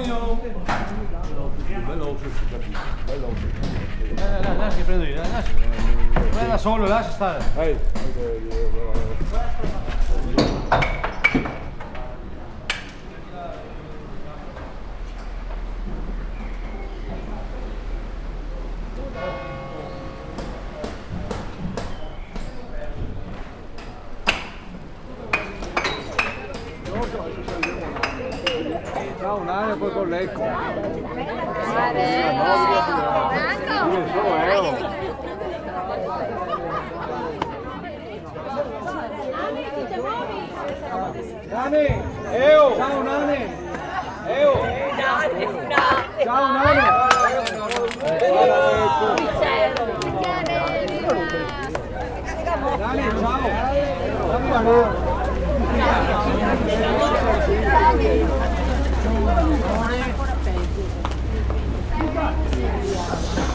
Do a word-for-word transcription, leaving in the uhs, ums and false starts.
Antonio! Veloce, veloce. Dai, dai, dai, che prendo io, dai, lascia. Vai da solo, lascia stare. Ehi, ciao, un'aria poi con l'ecco. Io sono Eo. Nani, Eo, ciao Nani. Eo. Ciao Nani. Nani, ciao.